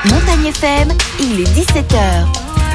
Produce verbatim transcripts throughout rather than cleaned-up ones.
Montagne F M, il est dix-sept heures.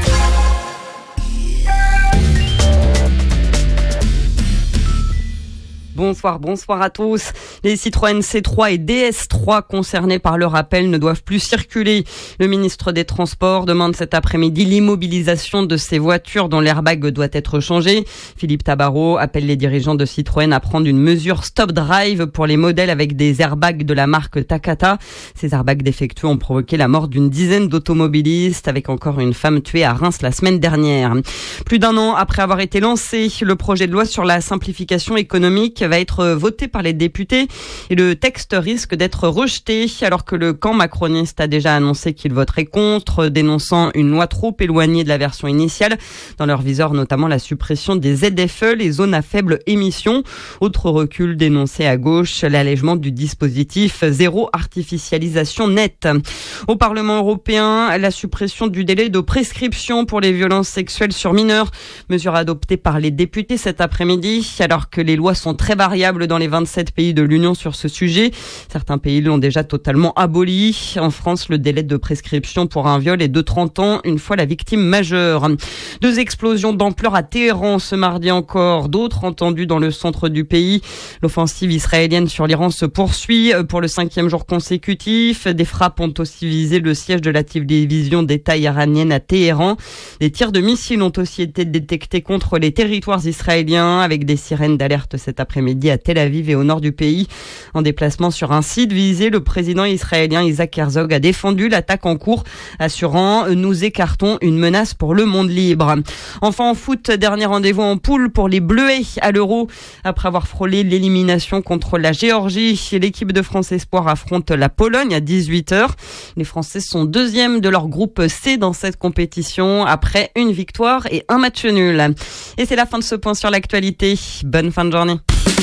Bonsoir, bonsoir à tous. Les Citroën C trois et D S trois concernés par le rappel ne doivent plus circuler. Le ministre des Transports demande cet après-midi l'immobilisation de ces voitures dont l'airbag doit être changé. Philippe Tabarot appelle les dirigeants de Citroën à prendre une mesure stop drive pour les modèles avec des airbags de la marque Takata. Ces airbags défectueux ont provoqué la mort d'une dizaine d'automobilistes, avec encore une femme tuée à Reims la semaine dernière. Plus d'un an après avoir été lancé, le projet de loi sur la simplification économique va être voté par les députés et le texte risque d'être rejeté alors que le camp macroniste a déjà annoncé qu'il voterait contre, dénonçant une loi trop éloignée de la version initiale. Dans leur viseur notamment la suppression des Z F E, les zones à faible émission. Autre recul dénoncé à gauche, l'allègement du dispositif zéro artificialisation nette. Au Parlement européen, la suppression du délai de prescription pour les violences sexuelles sur mineurs, mesure adoptée par les députés cet après-midi alors que les lois sont très variable dans les vingt-sept pays de l'Union sur ce sujet. Certains pays l'ont déjà totalement aboli. En France, le délai de prescription pour un viol est de trente ans, une fois la victime majeure. Deux explosions d'ampleur à Téhéran ce mardi encore, d'autres entendues dans le centre du pays. L'offensive israélienne sur l'Iran se poursuit pour le cinquième jour consécutif. Des frappes ont aussi visé le siège de la télévision d'État iranienne à Téhéran. Des tirs de missiles ont aussi été détectés contre les territoires israéliens avec des sirènes d'alerte cet après-midi à Tel Aviv et au nord du pays. En déplacement sur un site visé, le président israélien Isaac Herzog a défendu l'attaque en cours, assurant « Nous écartons une menace pour le monde libre ». Enfin en foot, dernier rendez-vous en poule pour les Bleuets à l'Euro. Après avoir frôlé l'élimination contre la Géorgie, l'équipe de France Espoir affronte la Pologne à dix-huit heures. Les Français sont deuxièmes de leur groupe C dans cette compétition après une victoire et un match nul. Et c'est la fin de ce point sur l'actualité. Bonne fin de journée.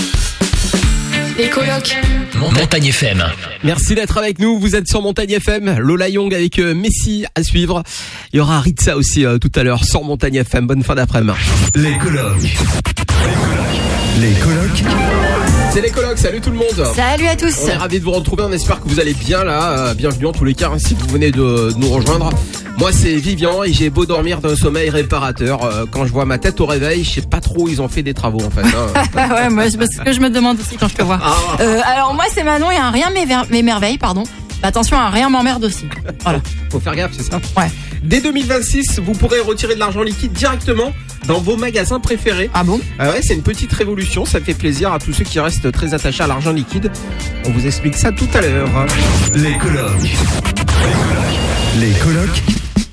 Les colocs. Montagne F M. Merci d'être avec nous. Vous êtes sur Montagne F M. Lola Young avec euh, Messi à suivre. Il y aura Ritza aussi euh, tout à l'heure sur Montagne F M. Bonne fin d'après-midi. Les colocs. Les colocs. C'est les colocs. Salut tout le monde. Salut à tous. On est ravis de vous retrouver. On espère que vous allez bien là. Euh, bienvenue en tous les cas hein, si vous venez de, de nous rejoindre. Moi c'est Vivian et j'ai beau dormir d'un sommeil réparateur. Euh, quand je vois ma tête au réveil, je sais pas trop où ils ont fait des travaux en fait. Hein. Ouais, moi c'est ce que je me demande aussi quand je te vois. Ah. Euh, alors moi c'est Manon et un rien m'émerveille, pardon. Attention, un rien m'emmerde aussi. Voilà. Faut faire gaffe, c'est ça. Ouais. Dès deux mille vingt-six, vous pourrez retirer de l'argent liquide directement dans vos magasins préférés. Ah bon ? Ah ouais, c'est une petite révolution. Ça fait plaisir à tous ceux qui restent très attachés à l'argent liquide. On vous explique ça tout à l'heure. Les colocs. Les colocs.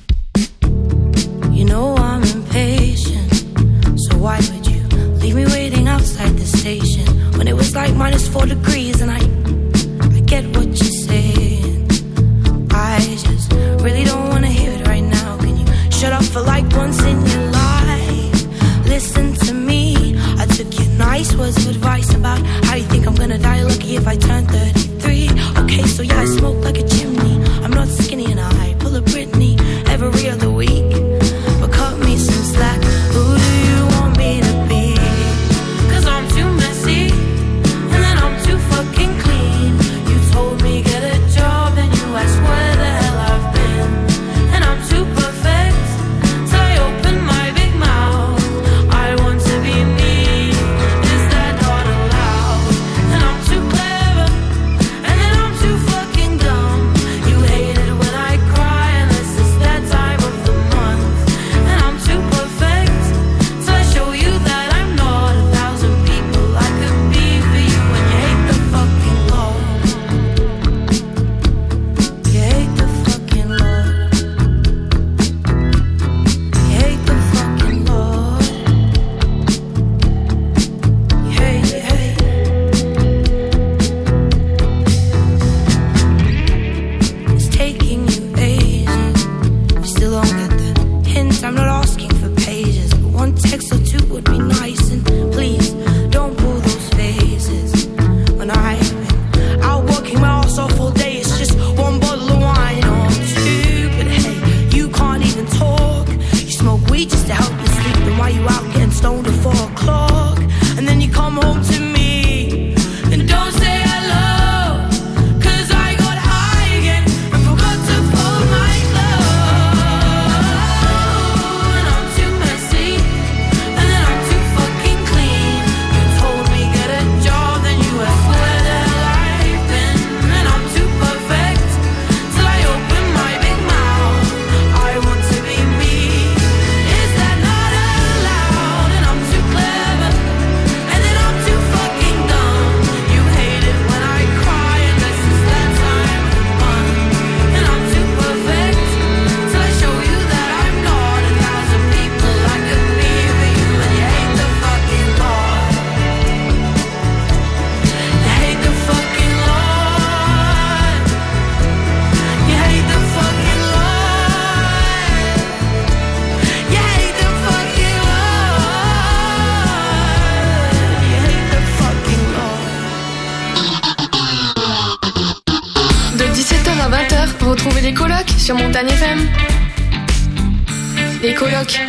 You know I'm impatient, so why would you leave me waiting outside the station when it was like minus four degrees and I, I get what you're saying. I just really don't want to hear it right now. Can you shut up for like once in your life? Listen to me. I took your nice words of advice about how you think I'm gonna die lucky if I turn thirty-three. Okay, so yeah, I smoke like a chimney. I'm not skinny and I pull a Britney. Retrouvez les colocs sur Montagne F M. Les colocs.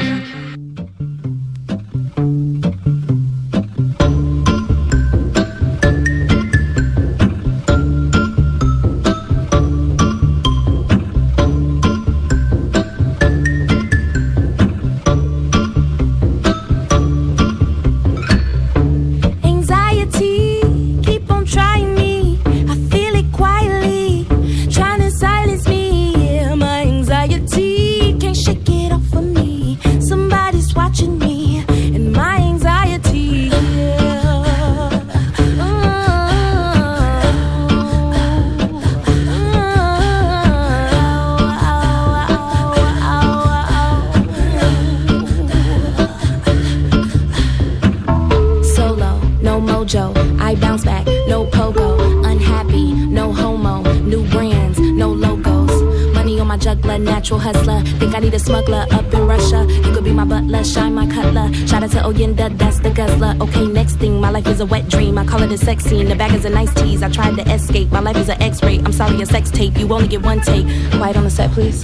Natural hustler, think I need a smuggler up in Russia. You could be my butler, shine my cutler. Shout out to Oyenda, that's the guzzler. Okay, next thing, my life is a wet dream. I call it a sex scene. The bag is a nice tease. I tried to escape. My life is an X-ray. I'm sorry, a sex tape. You only get one take. Quiet on the set, please.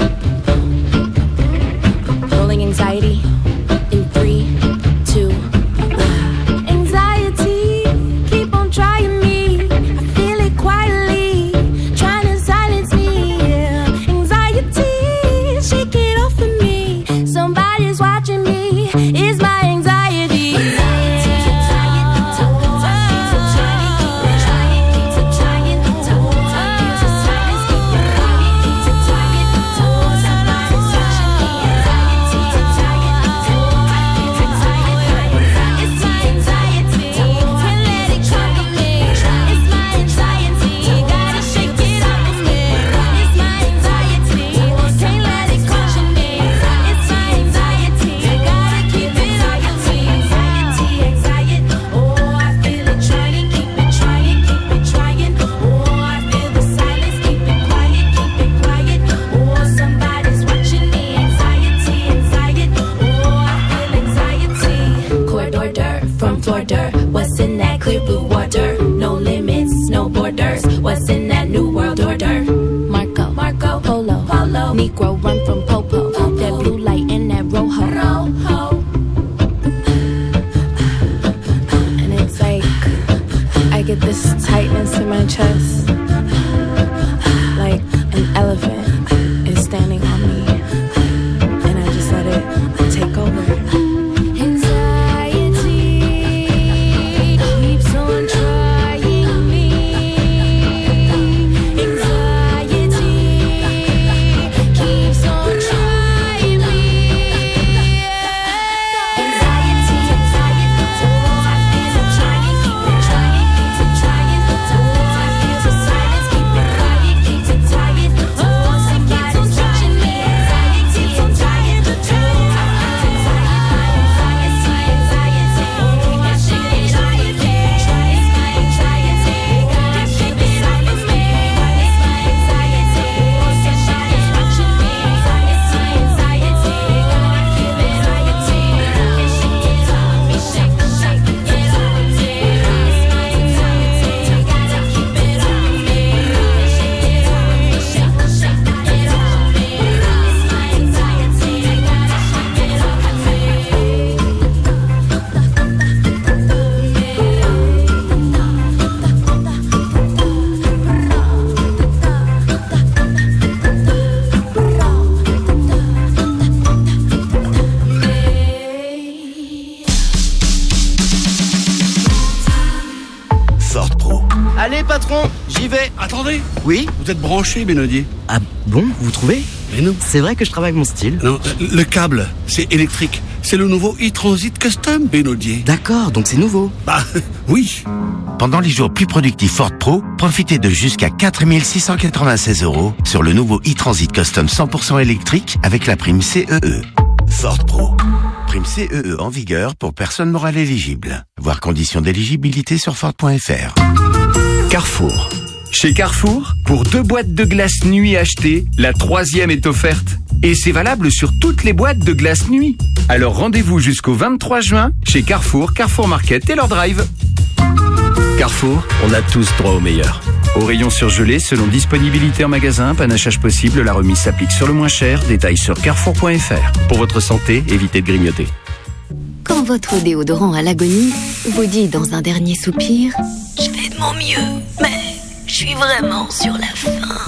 Rolling anxiety in three, two, one. Anxiety, keep on trying me. I feel it quietly, trying to silence me. Yeah. Anxiety. Shake it off of me. Somebody's watching me. It's my anxiety. What's in that clear blue water? No limits, no borders. What's in that new world order? Marco, Marco, Polo, Polo. Negro run from Popo. Popo. That blue light in that rojo. Rojo. And it's like I get this tightness in my chest, like an elephant is standing on me, and I just let it take over. Allez patron, j'y vais. Attendez. Oui. Vous êtes branché, Mélodie. Ah bon, vous trouvez? Mais non. C'est vrai que je travaille avec mon style. Non, le câble, c'est électrique. C'est le nouveau e-Transit Custom, Bénodier. D'accord, donc c'est nouveau. Bah, oui. Pendant les jours plus productifs Ford Pro, profitez de jusqu'à quatre mille six cent quatre-vingt-seize euros sur le nouveau e-Transit Custom cent pour cent électrique avec la prime C E E. Ford Pro. Prime C E E en vigueur pour personnes morales éligibles. Voir conditions d'éligibilité sur Ford point F R. Carrefour. Chez Carrefour, pour deux boîtes de glace nuit achetées, la troisième est offerte. Et c'est valable sur toutes les boîtes de glace nuit. Alors rendez-vous jusqu'au vingt-trois juin chez Carrefour, Carrefour Market et leur drive. Carrefour, on a tous droit au meilleur. Au rayon surgelé, selon disponibilité en magasin, panachage possible, la remise s'applique sur le moins cher. Détails sur carrefour point f r. Pour votre santé, évitez de grignoter. Quand votre déodorant à l'agonie vous dit dans un dernier soupir « Je fais de mon mieux, mais je suis vraiment sur la fin ».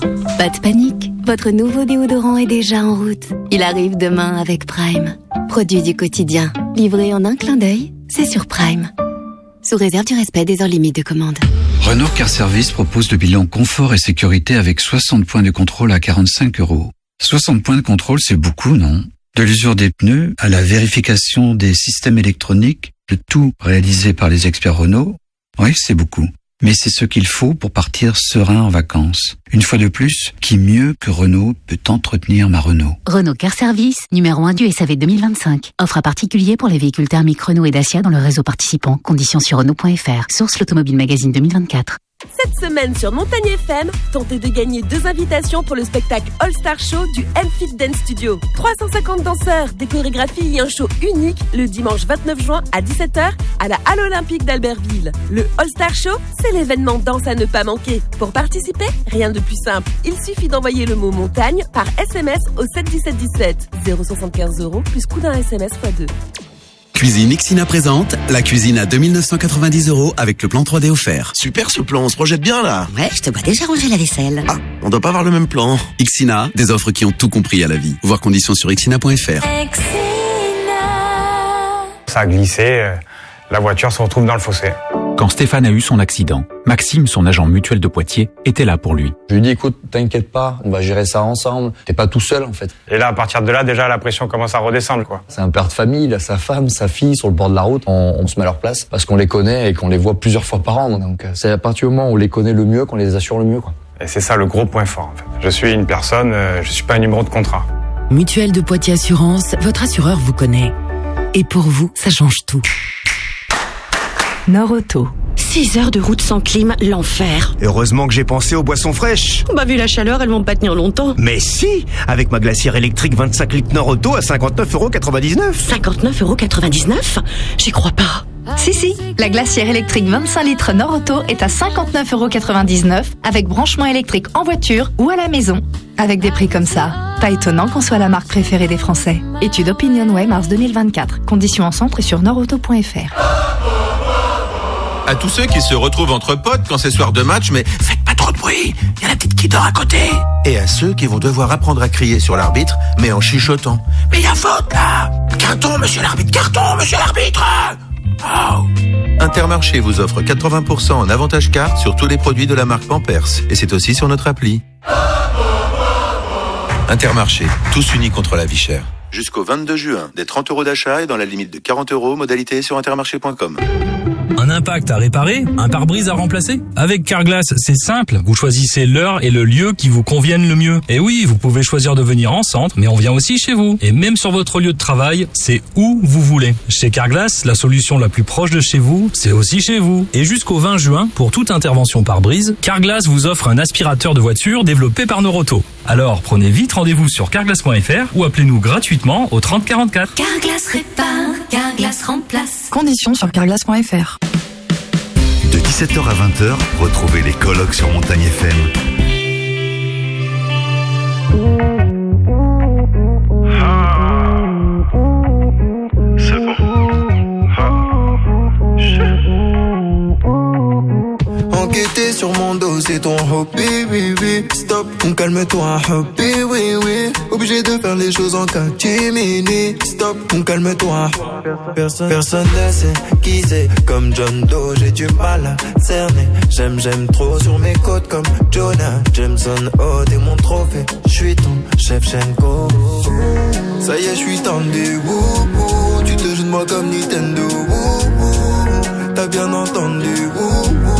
Pas de panique, votre nouveau déodorant est déjà en route. Il arrive demain avec Prime. Produit du quotidien, livré en un clin d'œil, c'est sur Prime. Sous réserve du respect des heures limites de commande. Renault Car Service propose le bilan confort et sécurité avec soixante points de contrôle à quarante-cinq euros. soixante points de contrôle, c'est beaucoup, non? De l'usure des pneus à la vérification des systèmes électroniques, le tout réalisé par les experts Renault. Oui, c'est beaucoup. Mais c'est ce qu'il faut pour partir serein en vacances. Une fois de plus, qui mieux que Renault peut entretenir ma Renault? Renault Car Service, numéro un du S A V deux mille vingt-cinq. Offre à particulier pour les véhicules thermiques Renault et Dacia dans le réseau participant. Conditions sur Renault point f r. Source l'Automobile Magazine deux mille vingt-quatre. Cette semaine sur Montagne F M, tentez de gagner deux invitations pour le spectacle All Star Show du M-Fit Dance Studio. trois cent cinquante danseurs, des chorégraphies et un show unique le dimanche vingt-neuf juin à dix-sept heures à la Halle Olympique d'Albertville. Le All Star Show, c'est l'événement danse à ne pas manquer. Pour participer, rien de plus simple. Il suffit d'envoyer le mot montagne par S M S au sept dix-sept dix-sept. zéro soixante-quinze euros plus coût d'un S M S fois deux. Cuisine Ixina présente la cuisine à deux mille neuf cent quatre-vingt-dix euros avec le plan trois D offert. Super ce plan, on se projette bien là. Ouais, je te vois déjà ranger la vaisselle. Ah, on doit pas avoir le même plan. Ixina, des offres qui ont tout compris à la vie. Voir conditions sur ixina point f r. Ça a glissé, la voiture se retrouve dans le fossé. Quand Stéphane a eu son accident, Maxime, son agent mutuel de Poitiers, était là pour lui. Je lui ai dit, écoute, t'inquiète pas, on va gérer ça ensemble. T'es pas tout seul, en fait. Et là, à partir de là, déjà, la pression commence à redescendre, quoi. C'est un père de famille, il a sa femme, sa fille sur le bord de la route. On, on se met à leur place parce qu'on les connaît et qu'on les voit plusieurs fois par an. Donc, c'est à partir du moment où on les connaît le mieux qu'on les assure le mieux, quoi. Et c'est ça le gros point fort, en fait. Je suis une personne, euh, je suis pas un numéro de contrat. Mutuelle de Poitiers Assurance, votre assureur vous connaît. Et pour vous, ça change tout. Nord Auto. six heures de route sans clim, l'enfer. Heureusement que j'ai pensé aux boissons fraîches. Bah vu la chaleur, elles vont pas tenir longtemps. Mais si, avec ma glacière électrique vingt-cinq litres Nord Auto à cinquante-neuf euros quatre-vingt-dix-neuf. cinquante-neuf euros quatre-vingt-dix-neuf ? J'y crois pas. Si, si, la glacière électrique vingt-cinq litres Nord Auto est à cinquante-neuf euros quatre-vingt-dix-neuf avec branchement électrique en voiture ou à la maison. Avec des prix comme ça, pas étonnant qu'on soit la marque préférée des Français. Étude Opinionway mars deux mille vingt-quatre. Conditions en centre et sur nord auto point f r. À tous ceux qui se retrouvent entre potes quand c'est soir de match, mais faites pas trop de bruit, il y a la petite qui dort à côté. Et à ceux qui vont devoir apprendre à crier sur l'arbitre, mais en chuchotant. Mais il y a faute là. Carton, monsieur l'arbitre, carton, monsieur l'arbitre. Oh. Intermarché vous offre quatre-vingts pour cent en avantage carte sur tous les produits de la marque Pampers. Et c'est aussi sur notre appli. Intermarché, tous unis contre la vie chère. Jusqu'au vingt-deux juin, des trente euros d'achat et dans la limite de quarante euros, modalité sur intermarché point com. Un impact à réparer, un pare-brise à remplacer. Avec Carglass, c'est simple. Vous choisissez l'heure et le lieu qui vous conviennent le mieux. Et oui, vous pouvez choisir de venir en centre, mais on vient aussi chez vous. Et même sur votre lieu de travail, c'est où vous voulez. Chez Carglass, la solution la plus proche de chez vous, c'est aussi chez vous. Et jusqu'au vingt juin, pour toute intervention pare-brise, Carglass vous offre un aspirateur de voiture développé par Noroto. Alors, prenez vite rendez-vous sur carglass point f r ou appelez-nous gratuitement au trente quarante-quatre. Carglass répare, Carglass remplace. Conditions sur carglass point f r. De dix-sept heures à vingt heures, retrouvez les colocs sur Montagne F M. C'est bon. Enquêter sur mon dos, c'est ton hobby, oui, oui. Stop, calme-toi, hobby, oui, oui. Obligé de faire les choses en catimini. Stop, calme-toi. Personne, personne ne sait qui c'est. Comme John Doe, j'ai du mal à cerner. J'aime, j'aime trop sur mes côtes comme Jonah Jameson. Oh, t'es mon trophée. J'suis ton chef Shenko. Ça y est, j'suis tendu. Wou, wou. Tu te joues de moi comme Nintendo. Wou, wou. T'as bien entendu. Wou, wou.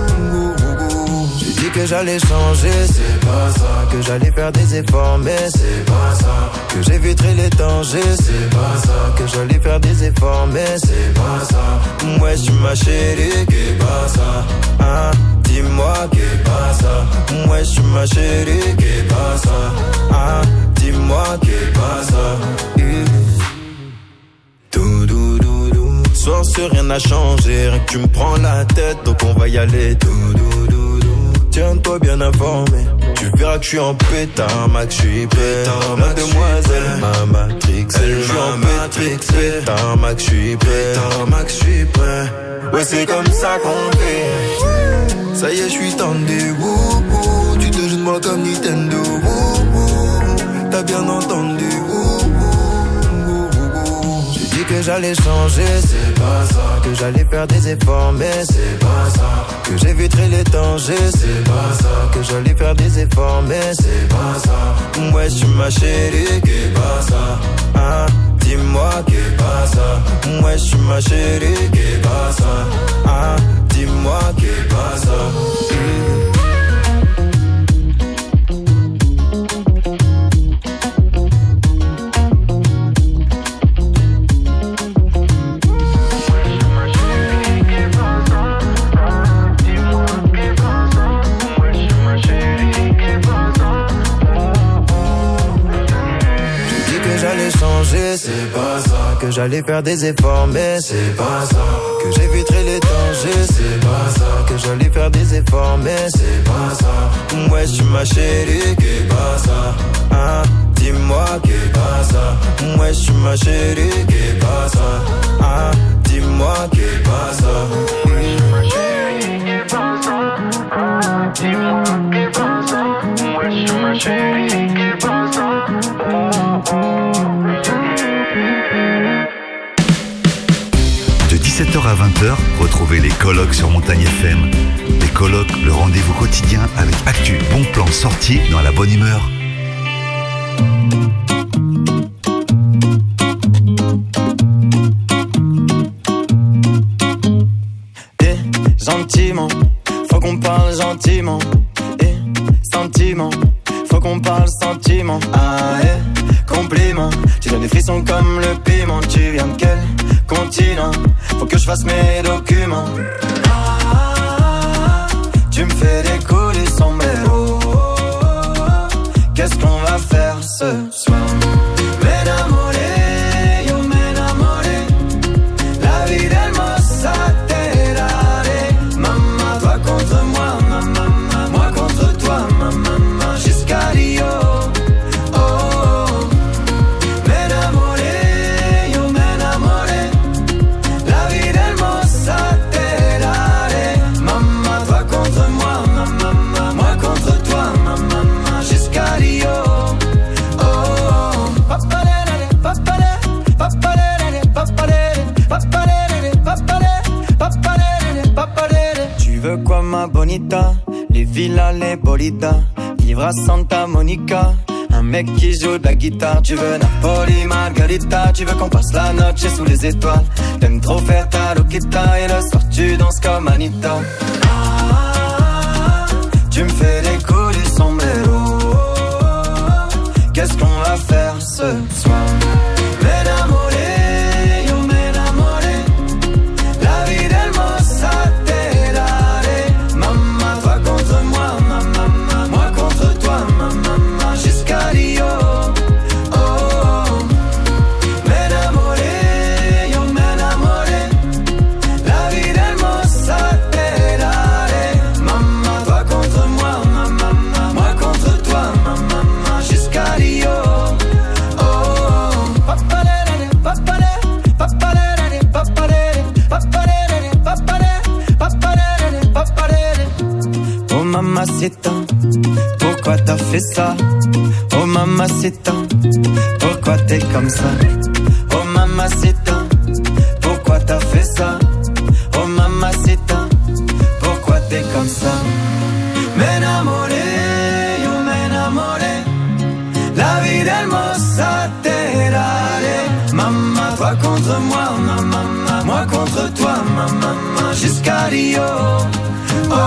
Que j'allais changer, c'est pas ça. Que j'allais faire des efforts, mais c'est pas ça. Que j'éviterais les dangers, c'est pas ça. Que j'allais faire des efforts, mais c'est pas ça. Moi, je suis ma chérie, qu'est pas ça. Hein, dis-moi, qu'est pas ça. Moi, je suis ma chérie, qu'est pas ça. Hein, dis-moi, qu'est pas ça. Tout, dou, dou, dou. Soir sur rien n'a changé, rien que tu me prends la tête, donc on va y aller tout, tout, tout, tout. Tiens-toi bien informé, tu verras que je suis en pétard, Max, je suis prêt. Mademoiselle, ma matrix, je suis en matrix, pétard, Max, je suis prêt. Max, je suis prêt. Ouais, c'est comme ça qu'on fait. Ça y est, je suis tendu, wou, wou. Tu te joues de moi comme Nintendo, wou, wou. T'as bien entendu, wou, wou. J'ai dit que j'allais changer, c'est pas ça. Que j'allais faire des efforts, mais c'est pas ça. Que j'éviterai les dangers, c'est pas ça. Que j'allais faire des efforts, mais c'est pas ça. Ouais, je suis ma chérie, qu'est pas ça. Ah, dis-moi qu'est pas ça. Ouais, je suis ma chérie, qu'est pas ça. Ah, dis-moi qu'est pas ça. Mmh. C'est pas ça. Que j'allais faire des efforts, mais c'est pas ça. Que j'éviterai les dangers, c'est pas ça. Que j'allais faire des efforts, mais c'est pas ça. Ouais, je suis ma chérie, qu'est pas ça. Ah, dis-moi qu'est pas ça. Ouais, je suis ma chérie, qu'est pas ça. Ah, dis-moi qu'est pas ça. Ouais, je suis ma chérie, qu'est pas ça. Ah, dis-moi qu'est pas ça. Ouais, je suis ma chérie, qu'est pas ça. Oh, oh. De dix-sept heures à vingt heures, retrouvez les colocs sur Montagne F M. Les colocs, le rendez-vous quotidien avec actu, bons plans, sorties dans la bonne humeur. Et gentiment, faut qu'on parle gentiment. Et sentiment, faut qu'on parle sentiment. Ah, et compliment, tu donnes des frissons comme le piment. Tu viens de quel continent? Faut que je fasse mes documents. Ah, tu me fais décoller son mélo. Qu'est-ce qu'on va faire ce soir? M'enamoré, yo m'enamoré. La vie del mossa terare. Maman, toi contre moi, maman, moi contre toi, maman, jusqu'à Rio. Quoi ma bonita, les villas, les bolitas, vivre à Santa Monica, un mec qui joue de la guitare. Tu veux Napoli, Margarita, tu veux qu'on passe la noche sous les étoiles. T'aimes trop faire ta loquita et le soir tu danses comme Anita. Ah, tu me fais décoller son mélo. Qu'est-ce qu'on va faire ce soir? M'enamoré, yo m'enamoré. La vie del mossa. Mamacita, pourquoi t'as fait ça? Oh mamacita, pourquoi t'es comme ça? Oh mamacita, pourquoi t'as fait ça? Oh mamacita, pourquoi t'es comme ça? M'enamoré, yo m'enamoré. La vie del mossa terare. Maman, toi contre moi, maman, moi contre toi, maman, jusqu'à Rio. Oh.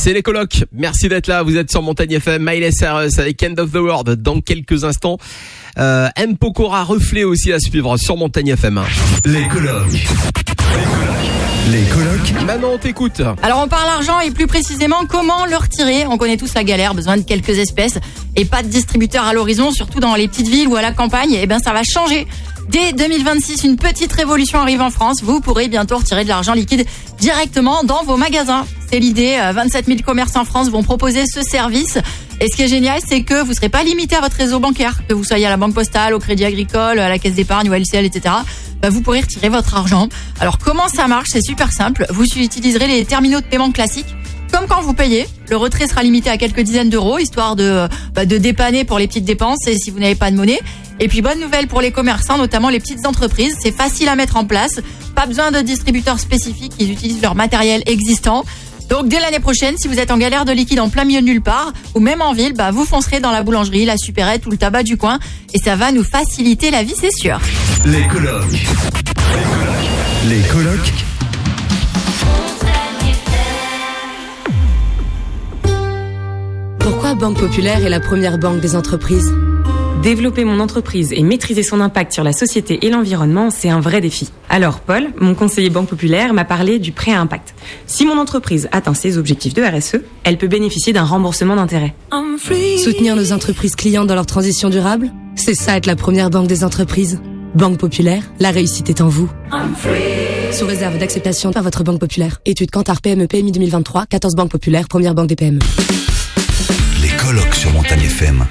C'est les colocs. Merci d'être là. Vous êtes sur Montagne F M. Miley Cyrus avec End of the World dans quelques instants. Euh, M. Pokora Reflet aussi à suivre sur Montagne F M. Les colocs. Les colocs. Maintenant, on t'écoute. Alors, on parle argent et plus précisément, comment le retirer. On connaît tous la galère, besoin de quelques espèces et pas de distributeur à l'horizon, surtout dans les petites villes ou à la campagne. Et ben, ça va changer. Dès deux mille vingt-six, une petite révolution arrive en France. Vous pourrez bientôt retirer de l'argent liquide directement dans vos magasins. C'est l'idée. vingt-sept mille commerces en France vont proposer ce service. Et ce qui est génial, c'est que vous ne serez pas limité à votre réseau bancaire. Que vous soyez à la Banque Postale, au Crédit Agricole, à la Caisse d'Épargne ou à L C L, et cetera. Bah, vous pourrez retirer votre argent. Alors, comment ça marche? C'est super simple. Vous utiliserez les terminaux de paiement classiques. Comme quand vous payez, le retrait sera limité à quelques dizaines d'euros, histoire de, bah, de dépanner pour les petites dépenses et si vous n'avez pas de monnaie. Et puis, bonne nouvelle pour les commerçants, notamment les petites entreprises. C'est facile à mettre en place. Pas besoin de distributeurs spécifiques. Ils utilisent leur matériel existant. Donc, dès l'année prochaine, si vous êtes en galère de liquide en plein milieu de nulle part, ou même en ville, bah, vous foncerez dans la boulangerie, la supérette ou le tabac du coin. Et ça va nous faciliter la vie, c'est sûr. Les colocs. Les colocs. Pourquoi Banque Populaire est la première banque des entreprises? Développer mon entreprise et maîtriser son impact sur la société et l'environnement, c'est un vrai défi. Alors, Paul, mon conseiller Banque Populaire, m'a parlé du prêt à impact. Si mon entreprise atteint ses objectifs de R S E, elle peut bénéficier d'un remboursement d'intérêt. Soutenir nos entreprises clientes dans leur transition durable, c'est ça être la première banque des entreprises. Banque Populaire, la réussite est en vous. Sous réserve d'acceptation par votre Banque Populaire. Étude Kantar P M E P M I deux mille vingt-trois, quatorze Banque Populaire, première banque des P M E. Les colocs sur Montagne F M.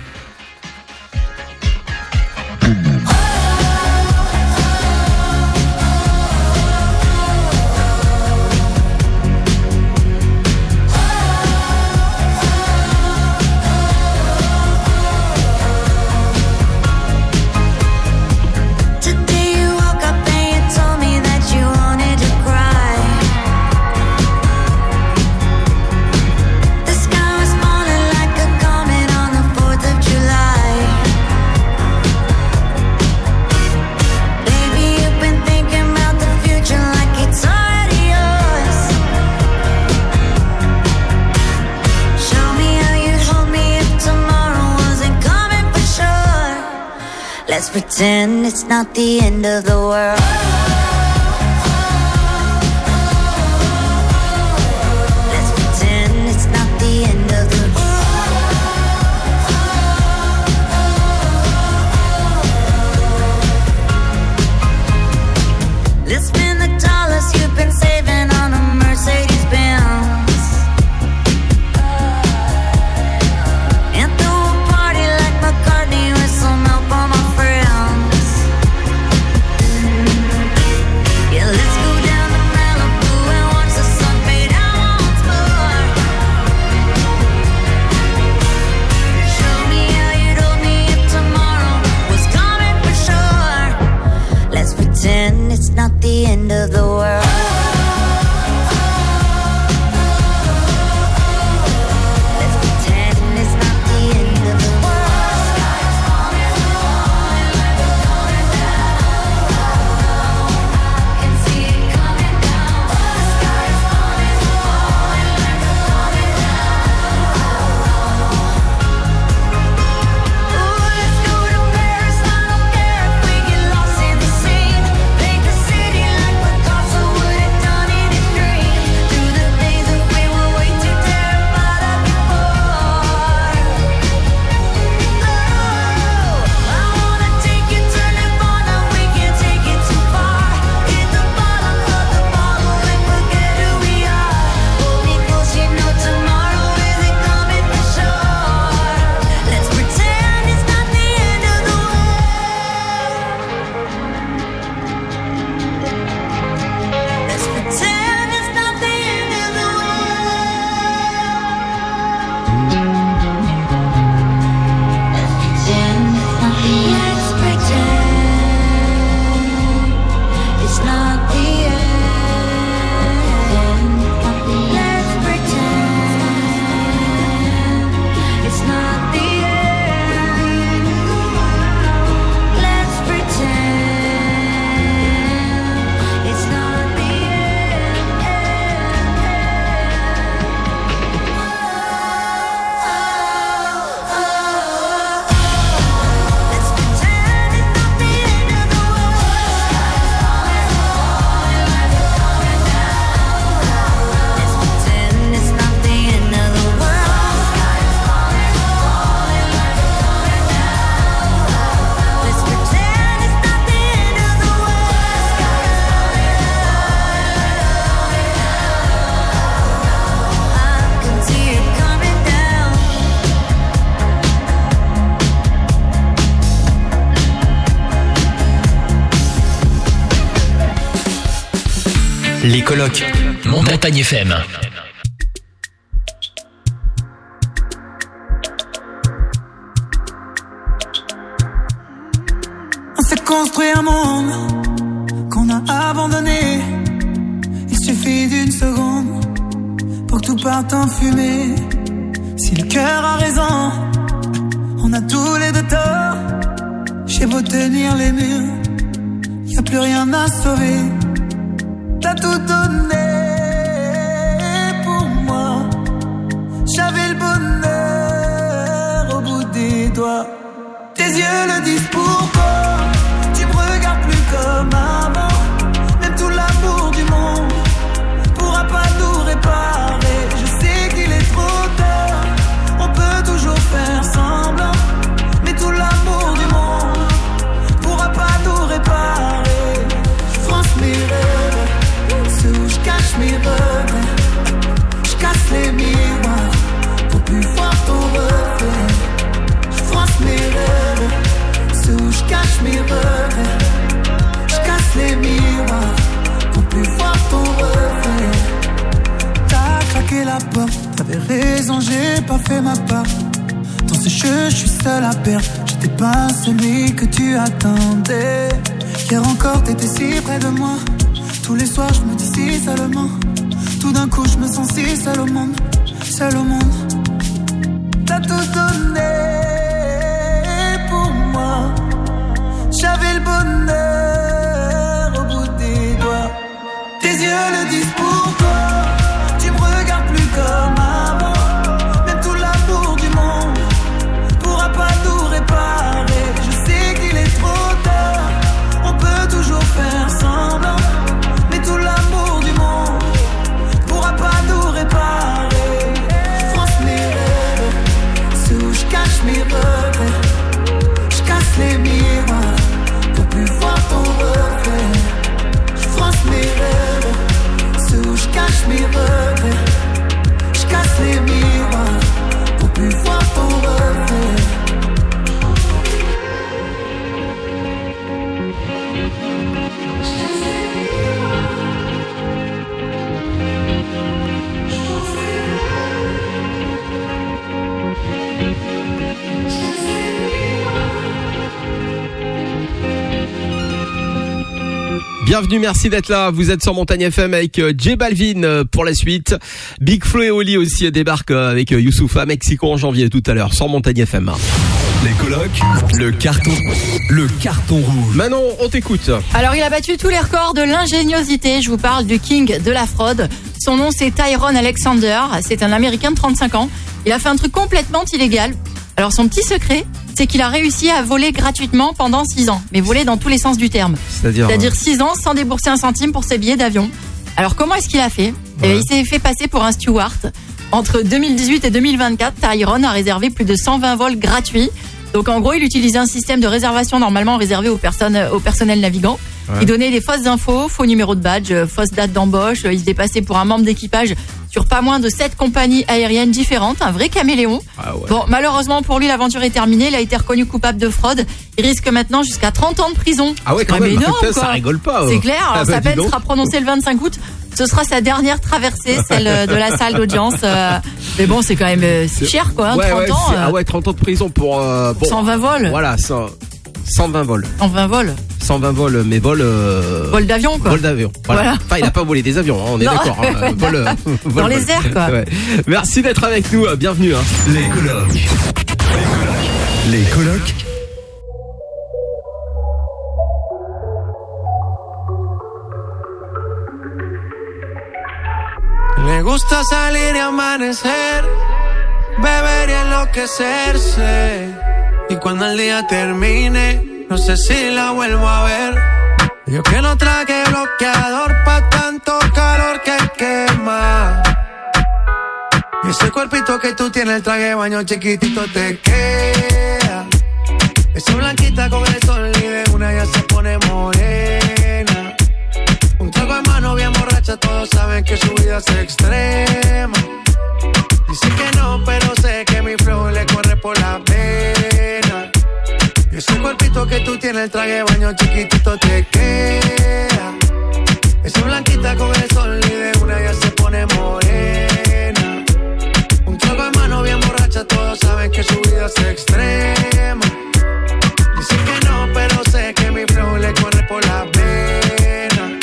Let's pretend it's not the end of the world. Let's pretend it's not the end of the world. Let's spend the dollars you've been saving on a Mercedes Benz. And throw a party like McCartney with some help on my friends. Les colocs. Montagne F M. On s'est construit un monde qu'on a abandonné. Il suffit d'une seconde pour que tout parte en fumée. Si le cœur a raison, on a tous les deux tort. J'ai beau tenir les murs, y a plus rien à sauver. T'as tout donné pour moi. J'avais le bonheur au bout des doigts. Tes yeux le disent pourquoi. Tu me regardes plus comme avant. Même tout l'amour du monde pourra pas nous réparer. Je sais qu'il est trop tard. On peut toujours faire semblant. Mais tout l'amour du monde pourra pas nous réparer. Je France mes rêves, ceux où je cache mes regrets. Je casse les miroirs pour plus voir ton reflet. Je France mes rêves, ceux où je cache mes regrets. Je casse les miroirs pour plus voir ton reflet. T'as claqué la porte, t'avais raison, j'ai pas fait ma part. Dans ce jeu, je suis seul à perdre. J'étais pas celui que tu attendais. Hier encore, t'étais si près de moi. Tous les soirs, je me dis si seulement. Tout d'un coup, je me sens si seul au monde. Seul au monde. T'as tout donné pour moi. J'avais le bonheur au bout des doigts. Tes yeux le disent pourquoi. Tu me regardes plus comme avant. Même tout l'amour du monde pourra pas nous réparer. Je sais qu'il est trop tard. On peut toujours faire semblant. Mais tout l'amour du monde pourra pas nous réparer. Je France mes rêves, ceux où je cache mes regrets. Je casse les miroirs pour plus voir ton reflet. Je France mes rêves, ceux où je cache mes regrets. Je casse les miroirs pour plus voir ton reflet. Bienvenue, merci d'être là. Vous êtes sur Montagne F M avec J Balvin pour la suite. Big Flo et Oli aussi débarquent avec Youssoupha, Mexico en janvier tout à l'heure sur Montagne F M. Les colocs, le carton, le carton rouge. Manon, on t'écoute. Alors, il a battu tous les records de l'ingéniosité. Je vous parle du king de la fraude. Son nom, c'est Tyrone Alexander. C'est un Américain de trente-cinq ans. Il a fait un truc complètement illégal. Alors, son petit secret, c'est qu'il a réussi à voler gratuitement pendant six ans. Mais voler dans tous les sens du terme. C'est-à-dire C'est-à-dire six ans sans débourser un centime pour ses billets d'avion. Alors, comment est-ce qu'il a fait ? Eh bien, il s'est fait passer pour un steward. Entre deux mille dix-huit et deux mille vingt-quatre, Tyrone a réservé plus de cent vingt vols gratuits. Donc, en gros, il utilisait un système de réservation normalement réservé aux personnes, au personnel navigant. Ouais. Il donnait des fausses infos, faux numéros de badge, fausses dates d'embauche. Il se dépassait pour un membre d'équipage sur pas moins de sept compagnies aériennes différentes. Un vrai caméléon. Ah ouais. Bon, malheureusement pour lui, l'aventure est terminée. Il a été reconnu coupable de fraude. Il risque maintenant jusqu'à trente ans de prison. Ah ouais, quand même. Énorme, ça, quoi. ça rigole pas. C'est clair. Alors, ah bah, sa peine sera prononcée le vingt-cinq août. Ce sera sa dernière traversée, celle de la salle d'audience. Euh, mais bon, c'est quand même euh, c'est cher, quoi. Hein, ouais, trente ouais, ans. Euh, ah ouais, trente ans de prison pour. Euh, bon, cent vingt vols. Voilà, cent, cent vingt vols. cent vingt vols. cent vingt vols, mais vols. Euh, vol d'avion, quoi. Vol d'avion. Voilà. Voilà. Enfin, il n'a pas volé des avions, hein, on est non. d'accord. Hein, vol, euh, vol, Dans vol. les airs, quoi. Ouais. Merci d'être avec nous. Bienvenue. Hein. Les colocs. Les colocs. Le gusta salir y amanecer, beber y enloquecerse. Y cuando el día termine, no sé si la vuelvo a ver. Yo que no traje bloqueador pa' tanto calor que quema. Y ese cuerpito que tú tienes, el traje de baño chiquitito te queda. Esa blanquita con el sol y de una ya se pone morena. Un trago en mano bien borracha, todos saben que su vida es extrema. Dice que no, pero sé que mi flow le corre por la pena. Y ese cuerpito que tú tienes, el traje de baño chiquitito te queda. Esa blanquita con el sol y de una ya se pone morena. Un trago de mano bien borracha, todos saben que su vida es extrema. Dicen que no, pero sé que mi flow le corre por la vena.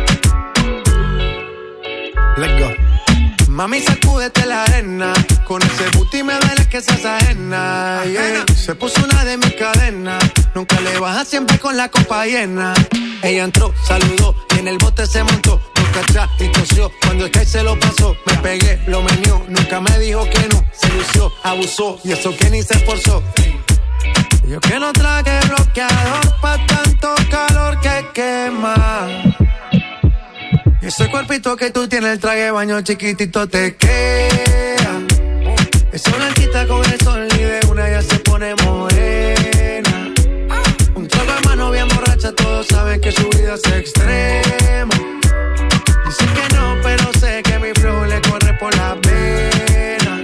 Let's go. Mami, sacúdete la arena. Con ese booty me duele que seas ajena, yeah. Se puso una de mis cadenas. Nunca le baja, siempre con la copa llena. Ella entró, saludó y en el bote se montó. Boca atrás y tosió. Cuando el que se lo pasó, me pegué, lo menió. Nunca me dijo que no, se lució, abusó. Y eso que ni se esforzó. Yo que no traje bloqueador pa' tanto calor que quema. Y ese cuerpito que tú tienes, el traje de baño chiquitito te queda. Esa blanquita con el sol y de una ya se pone morena. Un trago de mano bien borracha, todos saben que su vida es extrema. Dicen que no, pero sé que mi flow le corre por la vena.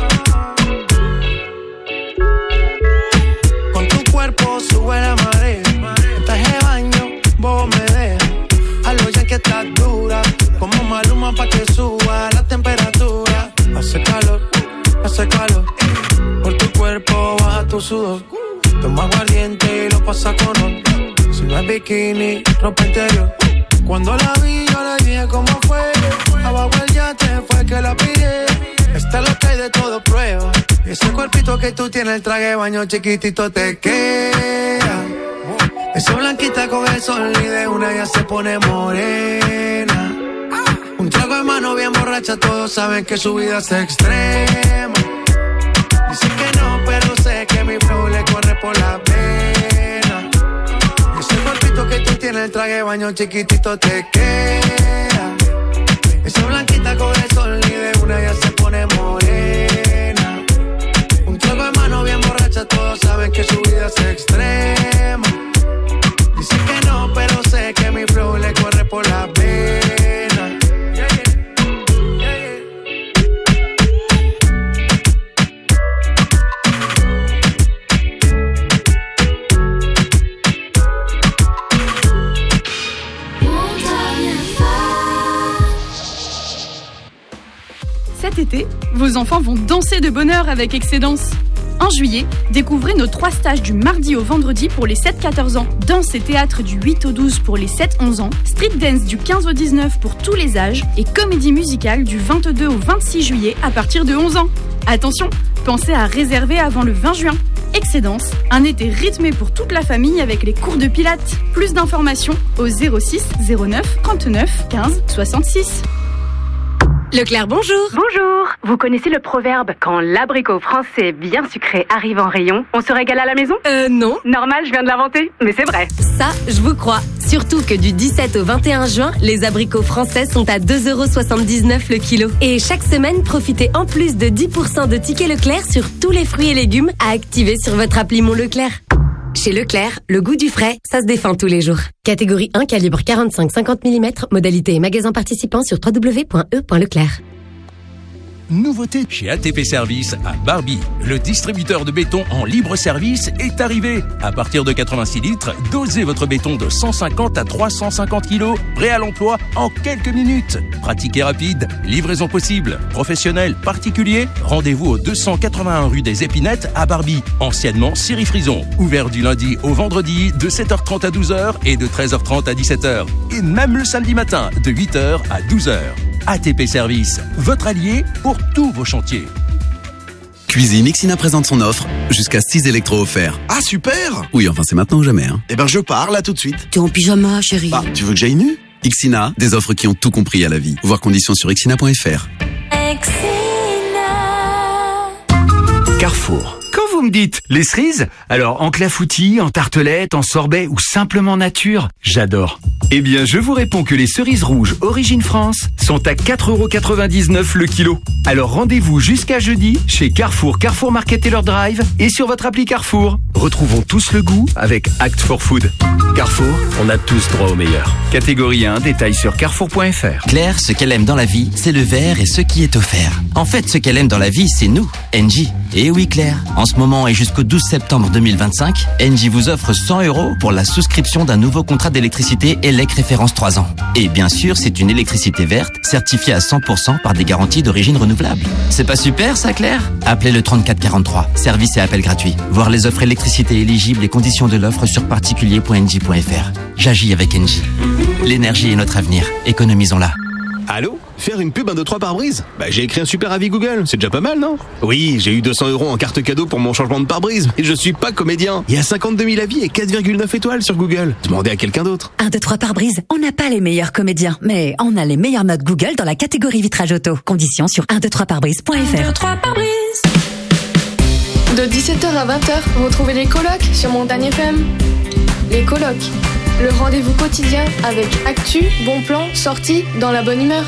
Con tu cuerpo sube la marea. En traje de baño, vos me dejas. A lo ya que estás dura, como Maluma pa' que suba la temperatura. Hace calor, hace calor. Por tu cuerpo baja tu sudor. Toma aguardiente y lo pasa con ron. Si no es bikini, ropa interior. Cuando la vi yo le dije cómo fue. Abajo el yate fue que la pillé. Está lo que hay de todo prueba. Y ese cuerpito que tú tienes, el traje de baño chiquitito te queda. Esa blanquita con el sol y de una ya se pone morena. Un trago de mano bien borracha, todos saben que su vida es extrema. Dicen que no, pero sé que mi flow le corre por la vena. Ese cuerpito que tú tienes, el traje de baño chiquitito te queda. Esa blanquita con el sol y de una ya se pone morena. Un trago de mano bien borracha, todos saben que su vida es extrema. Dicen que no, pero sé que mi flow le corre por la vena. Yeah, yeah. Yeah, yeah. Cet été, vos enfants vont danser de bonheur avec Excellence. En juillet, découvrez nos trois stages du mardi au vendredi pour les sept quatorze ans, danse et théâtre du huit au douze pour les sept onze ans, street dance du quinze au dix-neuf pour tous les âges et comédie musicale du vingt-deux au vingt-six juillet à partir de onze ans. Attention, pensez à réserver avant le vingt juin. Excellence, un été rythmé pour toute la famille avec les cours de pilates. Plus d'informations au zéro six zéro neuf trente-neuf quinze soixante-six. Leclerc, bonjour. Bonjour. Vous connaissez le proverbe « Quand l'abricot français bien sucré arrive en rayon, on se régale à la maison » Euh, non. Normal, je viens de l'inventer, mais c'est vrai. Ça, je vous crois. Surtout que du dix-sept au vingt et un juin, les abricots français sont à deux euros soixante-dix-neuf le kilo. Et chaque semaine, profitez en plus de dix pour cent de tickets Leclerc sur tous les fruits et légumes à activer sur votre appli Mon Leclerc. Chez Leclerc, le goût du frais, ça se défend tous les jours. Catégorie un, calibre quarante-cinq à cinquante millimètres, modalité et magasin participant sur w w w point e point leclerc. Nouveauté chez A T P Service à Barbie. Le distributeur de béton en libre service est arrivé. À partir de quatre-vingt-six litres, dosez votre béton de cent cinquante à trois cent cinquante kilos, prêt à l'emploi en quelques minutes. Pratique et rapide, livraison possible. Professionnel, particulier, rendez-vous au deux cent quatre-vingt-un rue des Épinettes à Barbie, anciennement Siri Frison. Ouvert du lundi au vendredi de sept heures trente à douze heures et de treize heures trente à dix-sept heures. Et même le samedi matin de huit heures à douze heures. A T P Service, votre allié pour tous vos chantiers. Cuisine, Ixina présente son offre, jusqu'à six électros offerts. Ah super! Oui, enfin c'est maintenant ou jamais. Hein. Eh ben je pars là tout de suite. T'es en pyjama, chérie. Bah, tu veux que j'aille nu? Ixina, des offres qui ont tout compris à la vie. Voir conditions sur ixina point f r. Carrefour. Quand vous me dites les cerises, alors en clafoutis, en tartelette, en sorbet ou simplement nature, j'adore. Eh bien, je vous réponds que les cerises rouges Origine France sont à quatre euros quatre-vingt-dix-neuf le kilo. Alors rendez-vous jusqu'à jeudi chez Carrefour, Carrefour Market Taylor Drive et sur votre appli Carrefour. Retrouvons tous le goût avec Act for Food. Carrefour, on a tous droit au meilleur. Catégorie un, détail sur carrefour point f r. Claire, ce qu'elle aime dans la vie, c'est le verre et ce qui est offert. En fait, ce qu'elle aime dans la vie, c'est nous, N J. Et oui Claire, en ce moment et jusqu'au douze septembre deux mille vingt-cinq, Engie vous offre cent euros pour la souscription d'un nouveau contrat d'électricité E L E C référence trois ans. Et bien sûr, c'est une électricité verte, certifiée à cent pour cent par des garanties d'origine renouvelable. C'est pas super ça Claire? Appelez le trente-quatre quarante-trois, service et appel gratuit. Voir les offres électricité éligibles et conditions de l'offre sur particulier point engie point f r. J'agis avec Engie. L'énergie est notre avenir, économisons-la. Allô? Faire une pub un deux trois pare-brise? Bah j'ai écrit un super avis Google, c'est déjà pas mal, non? Oui, j'ai eu deux cents euros en carte cadeau pour mon changement de pare-brise, mais je suis pas comédien. Il y a cinquante-deux mille avis et quatre virgule neuf étoiles sur Google. Demandez à quelqu'un d'autre. un, deux, trois pare-brise, on n'a pas les meilleurs comédiens, mais on a les meilleures notes Google dans la catégorie vitrage auto. Conditions sur un deux trois pare-brise point f r. un, deux, trois pare-brise. De dix-sept heures à vingt heures, retrouvez les colocs sur Montagne F M. Les colocs, le rendez-vous quotidien avec actu, bons plans, sorties dans la bonne humeur.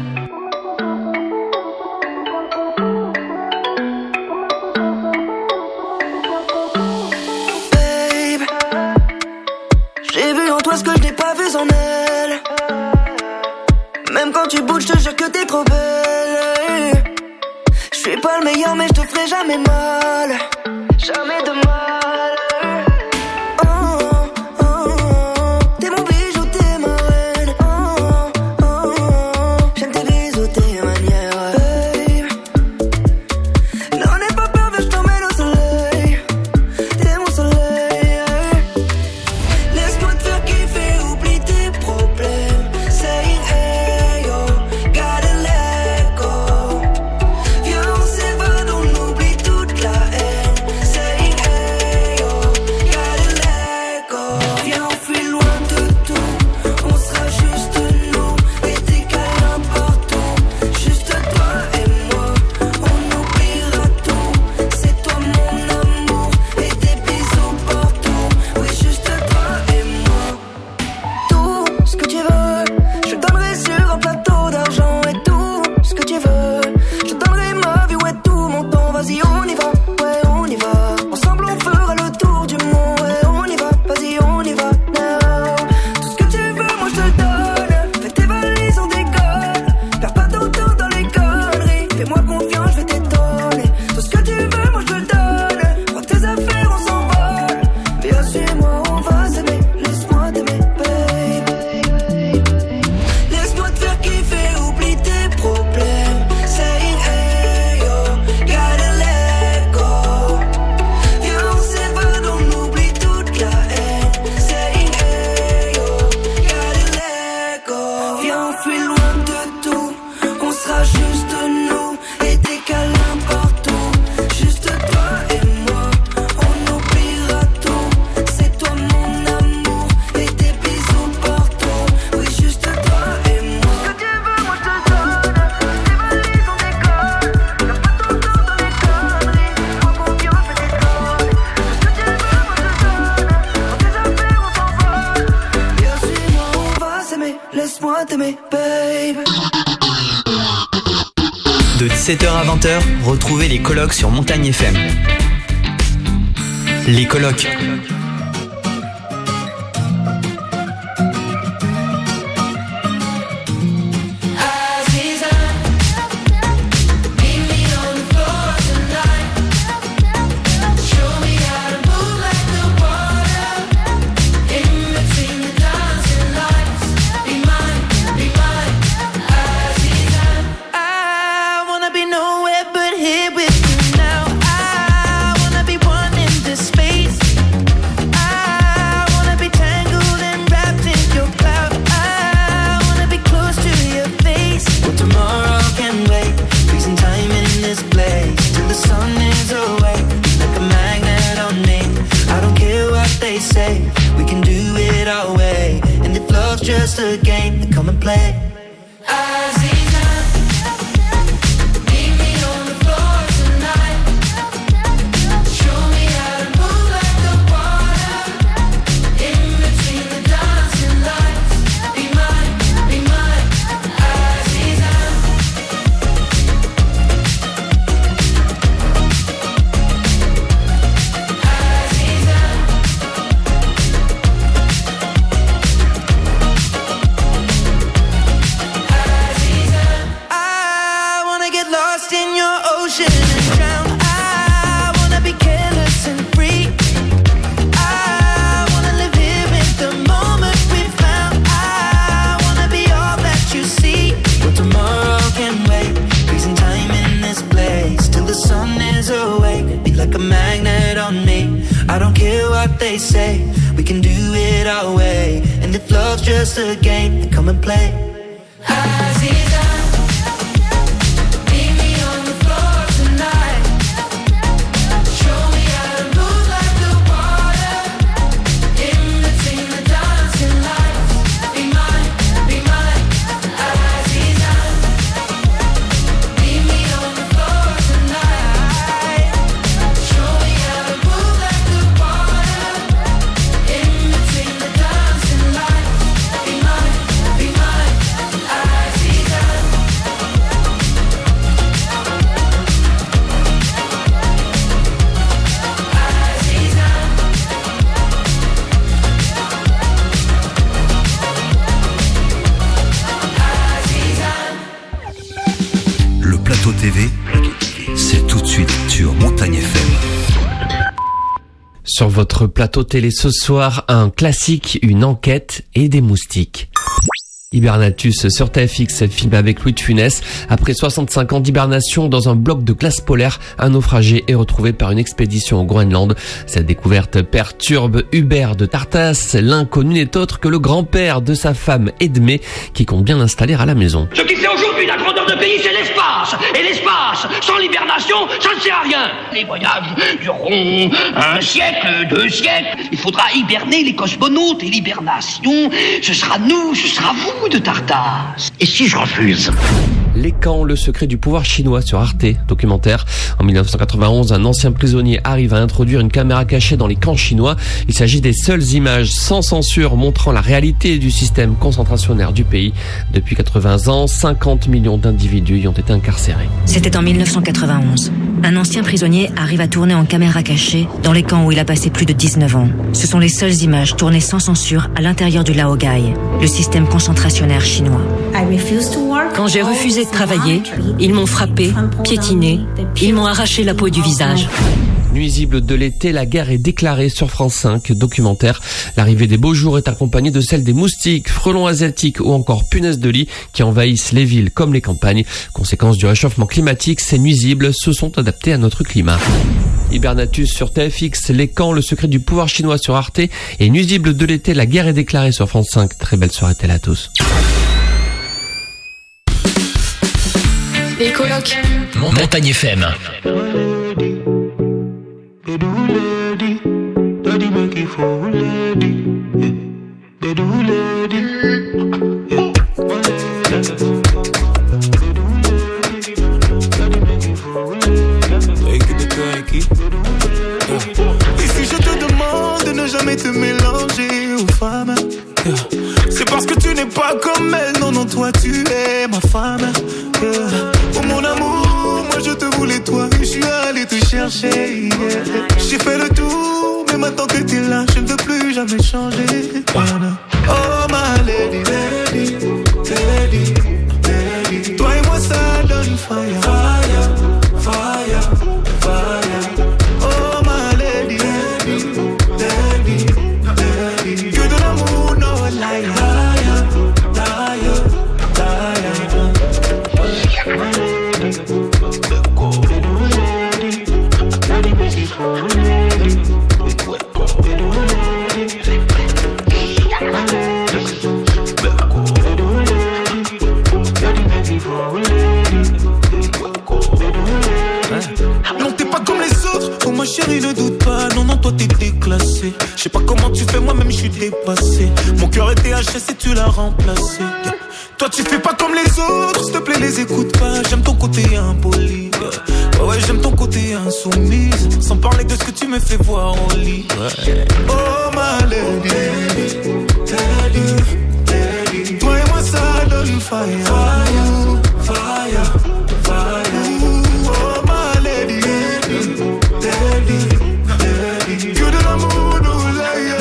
J'ai vu en toi ce que je n'ai pas vu en elle. Même quand tu bouges, je te jure que t'es trop belle. Je suis pas le meilleur, mais je te ferai jamais mal. Jamais de mal. Oh, oh, oh. T'es mon bijou, t'es ma reine. Oh, oh, oh. J'aime tes bisous, tes manières. Babe, n'en aie pas peur, viens, je t'emmène au soleil. T'es mon soleil. Laisse-moi te faire kiffer, oublie tes problèmes. Say hey yo, gotta let go. Viens, on s'évade, on oublie toute la haine. Say hey yo, gotta let go. Viens, on fuit loin de tout, on sera juste nous. Et des câlins partout, juste toi et moi. On oubliera tout, c'est toi mon amour. Et des bisous partout, oui juste toi et moi. Tout ce que tu veux, je te donnerai sur un plateau d'argent. Et tout ce que tu veux, je te donnerai ma vie, ouais tout mon temps. Vas-y on y va, ouais on y va. Ensemble on fera le tour du monde, ouais on y va. Vas-y on y va, now. Tout ce que tu veux, moi je te le donne. Fais tes valises, on décolle. Perds pas ton temps dans les conneries. Fais-moi confiance, je vais t'étonner. Tout ce que tu veux, moi je te le donne. Prends tes affaires, on s'envole. Viens suis-moi, on va s'aimer. Laisse-moi t'aimer, babe. Laisse-moi te faire kiffer, oublie tes problèmes. Say hey yo, gotta let go. Viens, on s'évade, on oublie toute la haine. Say hey yo, gotta let go. Viens, on fuit loin de tout, on sera juste nous. Et des câlins partout, juste toi et moi. On oubliera tout, c'est toi mon amour. Et des bisous partout, oui juste toi et moi. Ce que tu veux, moi je te le donne. Tes valises, on décolle. Perds pas ton temps dans les conneries. Prends confiance, je vais t'étonner. Tout ce que tu veux, moi je te le donne. Prends tes affaires, on s'envole. Viens, suis-moi, on va s'aimer. Laisse-moi t'aimer, babe. De dix-sept heures à vingt heures, retrouvez les colocs sur Montagne F M. Les colocs. I wanna be nowhere but here with you now. I wanna be one in this space. what they say. We can do it our way. And if love's just a game, then come and play. Aziza, meet me on the floor tonight. Show me how to move like the water. In between the dancing lights. Be mine, be mine, Aziza. Meet me on the floor tonight. Show me how to move like the water. In between the dancing lights. Be mine, be mine, Aziza. Aziza. Aziza. Le plateau T V, c'est tout de suite sur Montagne F M. Sur votre plateau télé ce soir, un classique, une enquête et des moustiques. Hibernatus sur T F X, film avec Louis de Funès. Après soixante-cinq ans d'hibernation dans un bloc de glace polaire, un naufragé est retrouvé par une expédition au Groenland. Cette découverte perturbe Hubert de Tartas. L'inconnu n'est autre que le grand-père de sa femme Edmé, qui compte bien l'installer à la maison. Ce qui fait aujourd'hui la grandeur de pays, c'est l'espace. Et l'espace, sans l'hibernation, ça ne sert à rien. Les voyages dureront un siècle, deux siècles. Il faudra hiberner les cosmonautes et l'hibernation, ce sera nous, ce sera vous de Tartas. Et si je refuse ? Les camps, le secret du pouvoir chinois sur Arte, documentaire. En mille neuf cent quatre-vingt-onze, un ancien prisonnier arrive à introduire une caméra cachée dans les camps chinois. Il s'agit des seules images sans censure montrant la réalité du système concentrationnaire du pays. Depuis quatre-vingts ans, cinquante millions d'individus y ont été incarcérés. C'était en mille neuf cent quatre-vingt-onze. Un ancien prisonnier arrive à tourner en caméra cachée dans les camps où il a passé plus de dix-neuf ans. Ce sont les seules images tournées sans censure à l'intérieur du Laogai, le système concentrationnaire chinois. Quand j'ai refusé de travailler, ils m'ont frappé, piétiné, ils m'ont arraché la peau du visage. Nuisible de l'été, la guerre est déclarée sur France cinq, documentaire. L'arrivée des beaux jours est accompagnée de celle des moustiques, frelons asiatiques ou encore punaises de lit qui envahissent les villes comme les campagnes. Conséquence du réchauffement climatique, ces nuisibles se sont adaptés à notre climat. Hibernatus sur T F X, les camps, le secret du pouvoir chinois sur Arte et nuisible de l'été, la guerre est déclarée sur France cinq. Très belle soirée à tous. Les colocs. Montagne F M. Et si je te demande de ne jamais te mélanger aux femmes, c'est parce que tu n'es pas comme elle. Non, non, toi tu es ma femme. Oh mon amour, moi je te voulais toi. Je suis allé te chercher. J'ai fait le tour, mais maintenant que t'es là, je ne veux plus jamais changer. Oh ma lady, lady, lady, lady. Toi et moi ça donne fire, fire, fire, fire. Oh ma lady, lady, lady, lady. Que de l'amour, no lie, liar, liar, liar. Non, t'es pas comme les autres. Oh ma chérie, ne doute pas. Non, non, toi t'es déclassé. Je sais pas comment tu fais, moi-même je suis dépassé. Mon cœur était H S et tu l'as remplacé. Toi tu fais pas comme les autres, s'il te plaît les écoute pas. J'aime ton côté impoli, ouais, ouais j'aime ton côté insoumise. Sans parler de ce que tu me fais voir au lit, ouais. Oh ma lady, lady, lady. Toi et moi ça donne fire, fire, fire, fire. Oh ma lady, lady, lady, lady. Que de l'amour nous l'aïe.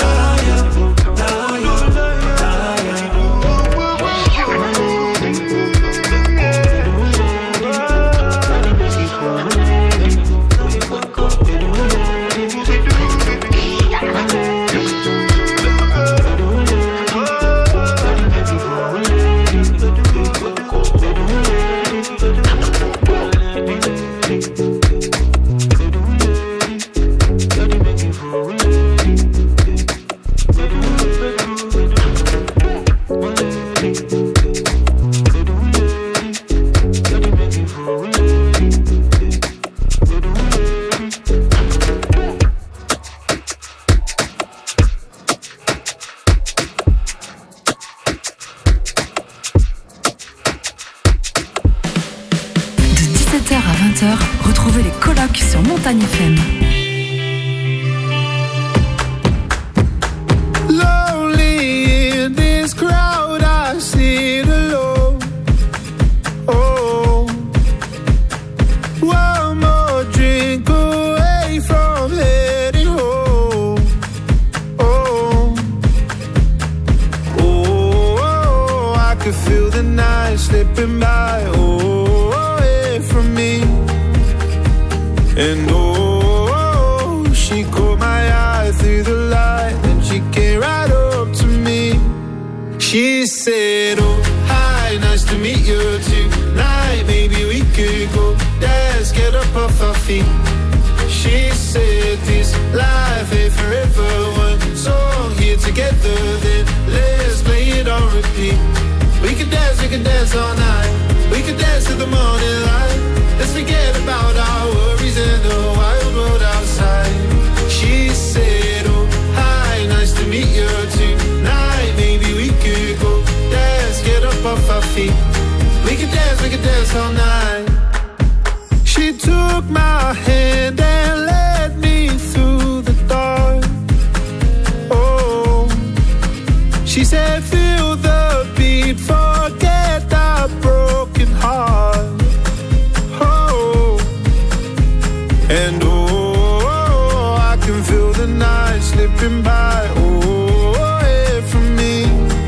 dix-sept heures à vingt heures, retrouvez les colocs sur Montagne F M. Lonely in this crowd, I sit alone. Oh, one more drink away from heading home. Oh, oh, oh, I could feel the night slipping by. Oh, away from me. And oh, she caught my eye through the light, and she came right up to me. She said, oh, hi, nice to meet you tonight. Maybe we could go dance, get up off our feet. She said, this life ain't forever. One song here together, then let's play it on repeat. We could dance, we could dance all night. We could dance to the morning light. Let's forget about our worries and the wild world outside. She said, oh, hi, nice to meet you tonight. Maybe we could go dance, get up off our feet. We could dance, we could dance all night. She took my hand and led me through the dark. Oh, she said, feel the beat, forget that broken heart. And oh, I can feel the night slipping by, oh, away from me.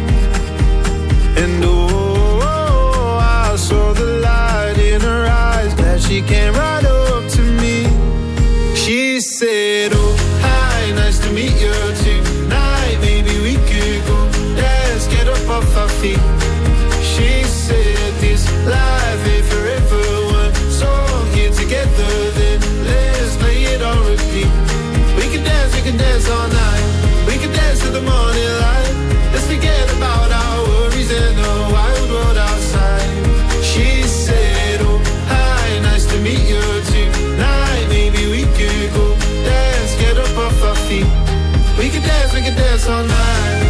And oh, I saw the light in her eyes, glad she came right up to me. She said, oh, hi, nice to meet you tonight. Maybe we could go dance, get up off our feet. She said, this life ain't forever. One song here together, then let's play it on repeat. We can dance, we can dance all night. We can dance to the morning light. Let's forget about our worries and the wild world outside. She said, oh, hi, nice to meet you tonight. Maybe we could go dance, get up off our feet. We can dance, we can dance all night.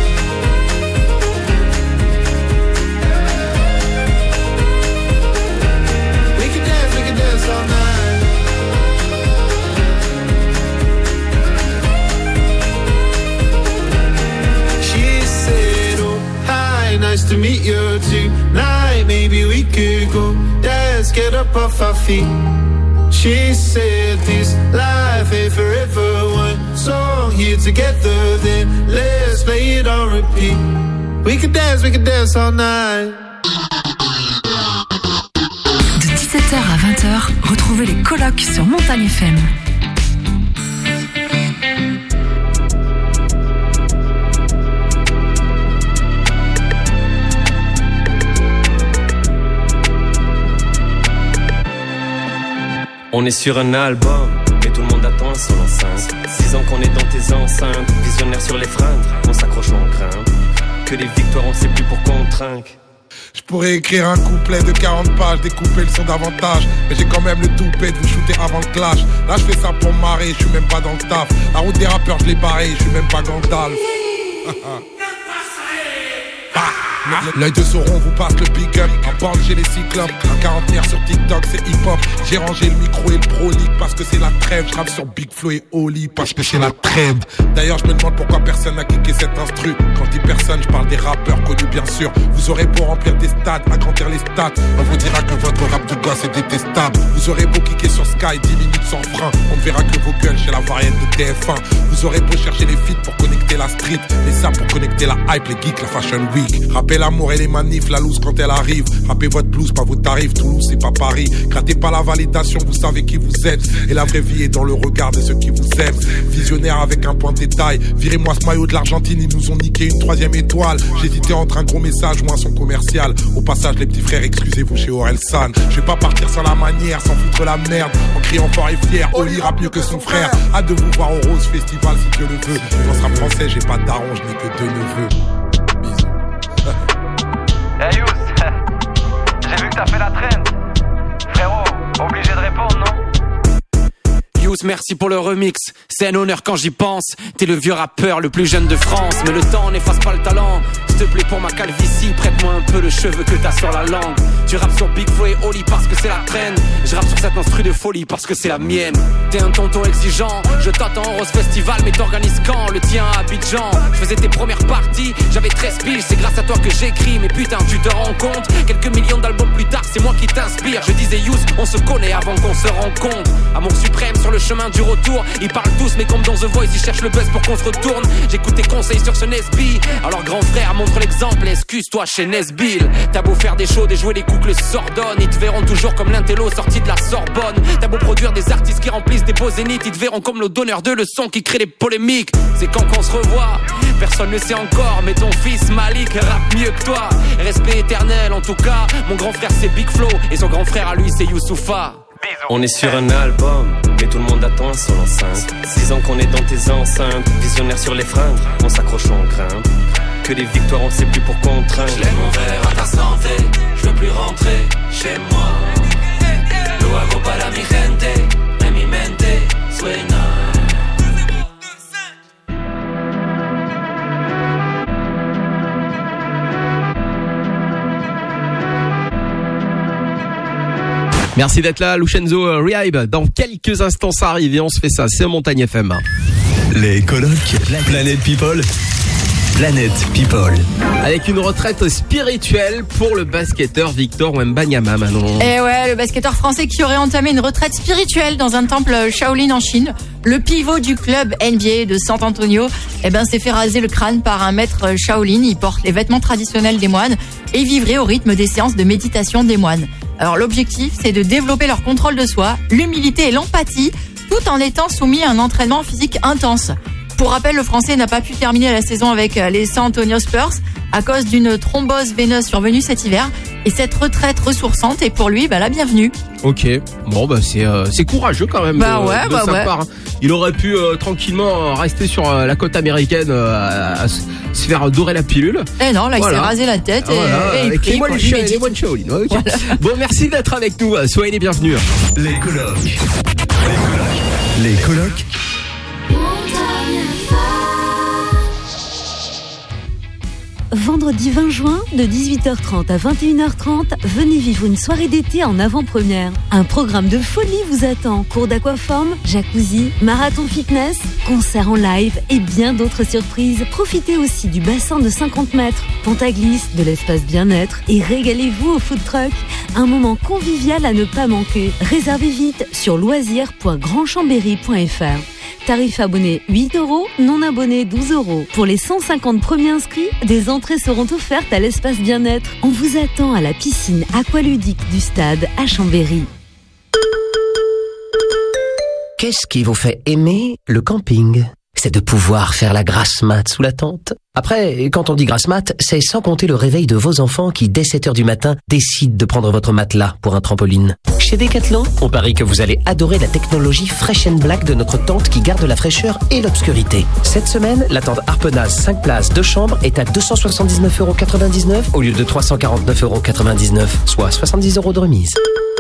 We can dance, we can dance all night. Nice to meet you tonight. Maybe we could go dance, get up off our feet. She said this life ain't forever. One song here together, then let's play it on repeat. We could dance, we could dance all night. De dix-sept heures à vingt heures, retrouvez les colocs sur Montagne F M. On est sur un album, mais tout le monde attend son enceinte. Six ans qu'on est dans tes enceintes, visionnaire sur les fringues, on s'accroche, on craint. Que les victoires, on sait plus pour quoi on trinque. Je pourrais écrire un couplet de quarante pages, découper le son davantage, mais j'ai quand même le toupet de vous shooter avant le clash. Là je fais ça pour me marrer, je suis même pas dans le taf. La route des rappeurs je l'ai barré, je suis même pas Gandalf. L'œil de Sauron vous passe le big up. En bande j'ai les cyclopes. Un quarantenaire sur TikTok c'est hip hop. J'ai rangé le micro et le Pro League parce que c'est la trêve. Je rappe sur Big Flo et Oli parce que c'est la trêve. D'ailleurs je me demande pourquoi personne n'a kické cet instru. Quand je dis personne je parle des rappeurs connus bien sûr. Vous aurez beau remplir des stades, agrandir les stats, on vous dira que votre rap de gosse est détestable. Vous aurez beau kicker sur Sky dix minutes sans frein, on ne verra que vos gueules chez la variante de T F un. Vous aurez beau chercher les feats pour connecter la street, et ça pour connecter la hype, les geeks, la fashion week. Rappelez l'amour et les manifs, la loose quand elle arrive. Rappez votre blues, pas vos tarifs, Toulouse c'est pas Paris. Grattez pas la validation, vous savez qui vous êtes. Et la vraie vie est dans le regard de ceux qui vous aiment. Visionnaire avec un point de détail. Virez-moi ce maillot de l'Argentine, ils nous ont niqué une troisième étoile. J'hésitais entre un gros message ou un son commercial. Au passage les petits frères, excusez-vous chez Orelsan. Je vais pas partir sans la manière, sans foutre la merde, en criant fort et fier, Oli rappe mieux que son frère. Hâte de vous voir au Rose Festival si Dieu le veut. Dans ce rap français j'ai pas de daron, je n'ai que deux neveux. Hey Yous, j'ai vu que t'as fait la traîne. Frérot, obligé de répondre, non? Youss, merci pour le remix. C'est un honneur quand j'y pense. T'es le vieux rappeur le plus jeune de France. Mais le temps n'efface pas le talent. S'il te plaît pour ma calvitie, prête-moi un peu le cheveu que t'as sur la langue. Tu rappes sur Big Flo et Oli parce que c'est la traîne. Je rappe sur cette instru de folie parce que c'est la mienne. T'es un tonton exigeant, je t'attends au Rose Festival, mais t'organises quand? Le tien à Abidjan. Je faisais tes premières parties, j'avais treize piges, c'est grâce à toi que j'écris. Mais putain, tu te rends compte, quelques millions d'albums plus tard, c'est moi qui t'inspire. Je disais Youss, on se connaît avant qu'on se rencontre. Amour suprême sur le chemin du retour. Ils parlent tous, mais comme dans The Voice, ils cherchent le buzz pour qu'on se retourne. J'écoute tes conseils sur ce Nesby. Alors grand frère, montre l'exemple, excuse-toi chez Nesbill. T'as beau faire des shows, des jouer les coucles s'ordonnent, ils te verront toujours comme l'intello sorti de la Sorbonne. T'as beau produire des artistes qui remplissent des beaux zéniths, ils te verront comme le donneur de leçons qui crée des polémiques. C'est quand qu'on se revoit, personne ne sait encore, mais ton fils Malik rappe mieux que toi. Respect éternel en tout cas, mon grand frère c'est Big Flo et son grand frère à lui c'est Youssoupha. On est sur un album, mais tout le monde attend un seul enceinte. Six ans qu'on est dans tes enceintes, visionnaire sur les fringues, on s'accroche, on grimpe. Que les victoires on sait plus pour contraindre. Je lève mon verre à ta santé, je veux plus rentrer chez moi. Lo hago para mi gente, en mi mente suena. Merci d'être là, Lucenzo Rehab. Dans quelques instants, ça arrive et on se fait ça. C'est Montagne F M. Les colocs Planète People. Planète People. Avec une retraite spirituelle pour le basketteur Victor Wembanyama, Manon. Et ouais, le basketteur français qui aurait entamé une retraite spirituelle dans un temple Shaolin en Chine. Le pivot du club N B A de San Antonio, eh ben, s'est fait raser le crâne par un maître Shaolin. Il porte les vêtements traditionnels des moines et vivrait au rythme des séances de méditation des moines. Alors l'objectif, c'est de développer leur contrôle de soi, l'humilité et l'empathie, tout en étant soumis à un entraînement physique intense. Pour rappel, le Français n'a pas pu terminer la saison avec les San Antonio Spurs à cause d'une thrombose veineuse survenue cet hiver. Et cette retraite ressourçante est pour lui bah, la bienvenue. Ok, bon bah c'est euh, c'est courageux quand même. Bah de, ouais, de bah sa ouais. part. Il aurait pu euh, tranquillement rester sur euh, la côte américaine euh, à, à se faire dorer la pilule. Et non, là il Voilà. s'est rasé la tête et, Voilà, et il avec prie, les quoi, moines il Sha- médite. les moines Shaolin. Ouais, ok. Voilà. Bon, merci d'être avec nous. Soyez les bienvenus. Les colocs. Les colocs. Vendredi vingt juin, de dix-huit heures trente à vingt et une heures trente, venez vivre une soirée d'été en avant-première. Un programme de folie vous attend. Cours d'aquaforme, jacuzzi, marathon fitness, concerts en live et bien d'autres surprises. Profitez aussi du bassin de cinquante mètres, pentaglisse, de l'espace bien-être et régalez-vous au food truck. Un moment convivial à ne pas manquer. Réservez vite sur loisirs point grand chambéry point f r. Tarif abonné huit euros, non abonné douze euros. Pour les cent cinquante premiers inscrits, des entrées seront offertes à l'espace bien-être. On vous attend à la piscine aqualudique du stade à Chambéry. Qu'est-ce qui vous fait aimer le camping ? C'est de pouvoir faire la grasse mat sous la tente. Après, quand on dit grasse mat, c'est sans compter le réveil de vos enfants qui, dès sept heures du matin, décident de prendre votre matelas pour un trampoline. Chez Decathlon, on parie que vous allez adorer la technologie Fresh and Black de notre tente qui garde la fraîcheur et l'obscurité. Cette semaine, la tente Harpenaz cinq places, deux chambres est à deux cent soixante-dix-neuf euros quatre-vingt-dix-neuf au lieu de trois cent quarante-neuf euros quatre-vingt-dix-neuf, soit soixante-dix euros de remise.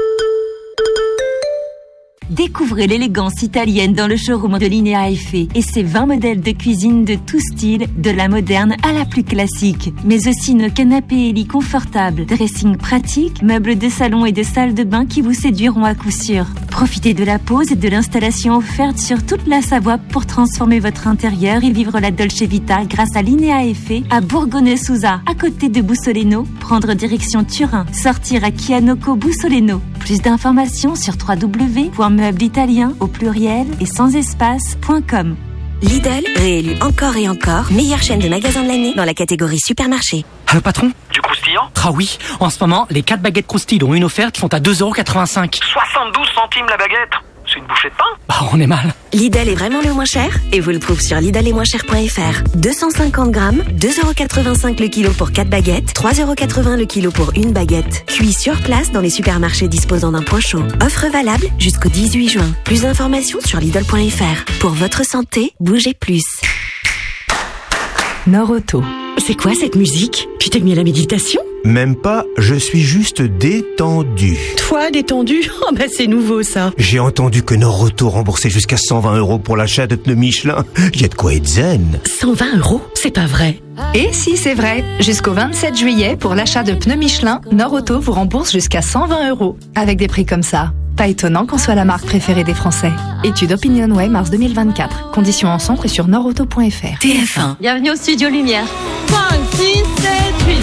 Découvrez l'élégance italienne dans le showroom de Linea Effet et ses vingt modèles de cuisine de tout style, de la moderne à la plus classique. Mais aussi nos canapés et lits confortables, dressing pratique, meubles de salon et de salle de bain qui vous séduiront à coup sûr. Profitez de la pause et de l'installation offerte sur toute la Savoie pour transformer votre intérieur et vivre la Dolce Vita grâce à Linea Effet à Bourgogne-Souza, à côté de Bussoleno. Prendre direction Turin, sortir à Chianoco Bussoleno. Plus d'informations sur w w w point meuble italien au pluriel et sans espace point com. Lidl, réélu encore et encore, meilleure chaîne de magasins de l'année dans la catégorie supermarché. Allô patron ? Du croustillant ? Ah oui, en ce moment, les quatre baguettes croustilles dont une offerte sont à deux euros quatre-vingt-cinq. soixante-douze centimes la baguette. C'est une bouchée de pain. Bah on est mal. Lidl est vraiment le moins cher et vous le trouvez sur lidl et moins cher point f r. deux cent cinquante grammes, deux euros quatre-vingt-cinq le kilo pour quatre baguettes, trois euros quatre-vingts le kilo pour une baguette. Cuit sur place dans les supermarchés disposant d'un point chaud. Offre valable jusqu'au dix-huit juin. Plus d'informations sur lidl point f r. Pour votre santé, bougez plus. Nord Auto. C'est quoi cette musique ? Tu t'es mis à la méditation ? Même pas, je suis juste détendu. Toi, détendu? Oh bah c'est nouveau ça. J'ai entendu que Norauto remboursait jusqu'à cent vingt euros pour l'achat de pneus Michelin. Y a de quoi être zen. cent vingt euros? C'est pas vrai. Et si, c'est vrai. Jusqu'au vingt-sept juillet, pour l'achat de pneus Michelin, Norauto vous rembourse jusqu'à cent vingt euros. Avec des prix comme ça, pas étonnant qu'on soit la marque préférée des Français. Étude Opinionway, mars deux mille vingt-quatre. Conditions en centre et sur norauto point f r. T F un. Bienvenue au Studio Lumière. cinq, six, sept, huit.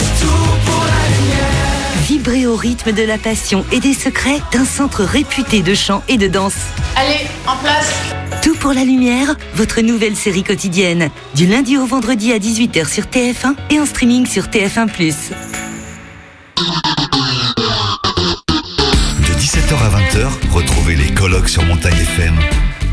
Vibrez au rythme de la passion et des secrets d'un centre réputé de chant et de danse. Allez, en place. Tout pour la lumière, votre nouvelle série quotidienne. Du lundi au vendredi à dix-huit heures sur T F un et en streaming sur T F un plus. De dix-sept heures à vingt heures, retrouvez les colocs sur Montagne F M.